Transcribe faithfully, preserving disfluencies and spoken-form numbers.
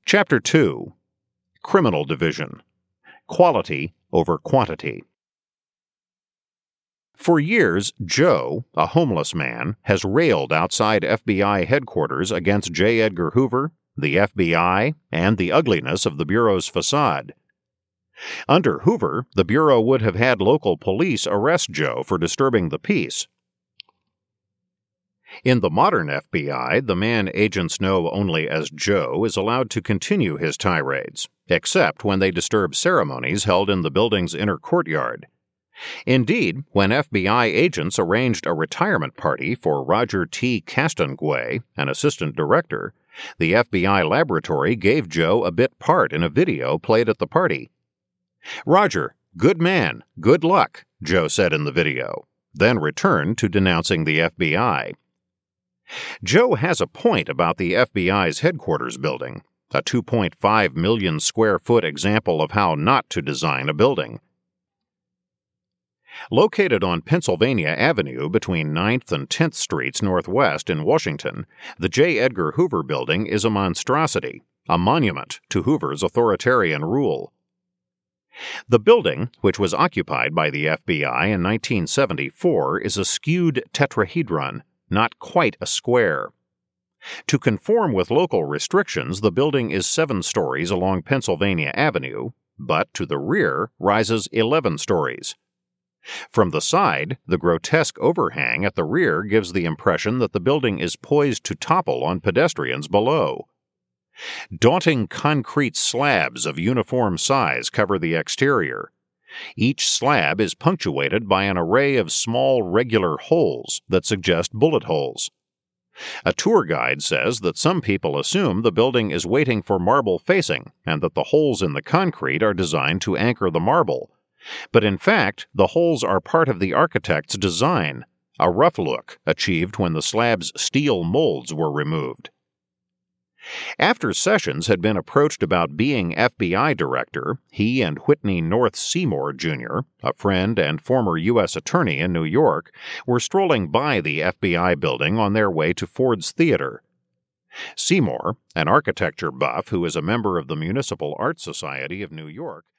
Chapter two. Criminal Division. Quality over Quantity. For years, Joe, a homeless man, has railed outside F B I headquarters against J. Edgar Hoover, the F B I, and the ugliness of the Bureau's facade. Under Hoover, the Bureau would have had local police arrest Joe for disturbing the peace. In the modern F B I, the man agents know only as Joe is allowed to continue his tirades, except when they disturb ceremonies held in the building's inner courtyard. Indeed, when F B I agents arranged a retirement party for Roger T. Castonguay, an assistant director, the F B I laboratory gave Joe a bit part in a video played at the party. "Roger, good man, good luck," Joe said in the video, then returned to denouncing the F B I. Joe has a point about the F B I's headquarters building, a two point five million square foot example of how not to design a building. Located on Pennsylvania Avenue between ninth and tenth Streets Northwest in Washington, the J. Edgar Hoover Building is a monstrosity, a monument to Hoover's authoritarian rule. The building, which was occupied by the F B I in nineteen seventy-four, is a skewed tetrahedron, not quite a square. To conform with local restrictions, the building is seven stories along Pennsylvania Avenue, but to the rear rises eleven stories. From the side, the grotesque overhang at the rear gives the impression that the building is poised to topple on pedestrians below. Daunting concrete slabs of uniform size cover the exterior. Each slab is punctuated by an array of small regular holes that suggest bullet holes. A tour guide says that some people assume the building is waiting for marble facing and that the holes in the concrete are designed to anchor the marble. But in fact, the holes are part of the architect's design, a rough look achieved when the slab's steel molds were removed. After Sessions had been approached about being F B I director, he and Whitney North Seymour, Junior, a friend and former U S attorney in New York, were strolling by the F B I building on their way to Ford's Theater. Seymour, an architecture buff who is a member of the Municipal Art Society of New York,